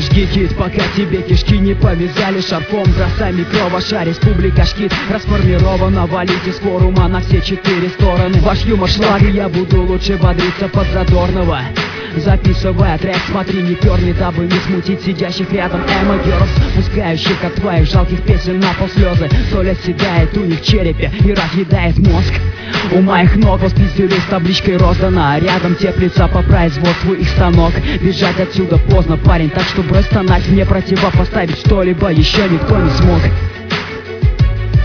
Жги кит, пока тебе кишки не повязали шарфом. Бросай микроваша, республика шкит расформирована. Валить из форума на все 4 стороны. Ваш юмор шлак, и я буду лучше бодриться под Задорнова. Записывая трек, смотри, не перни, дабы не смутить сидящих рядом эмо-герлс, пускающих от твоих жалких песен на пол слезы. Соль оседает у них в черепе и разъедает мозг. У моих ног пиздюлей с табличкой роздана, а рядом теплится по производству их станок. Бежать отсюда поздно, парень, так что брось стонать. Мне противопоставить что-либо еще никто не смог.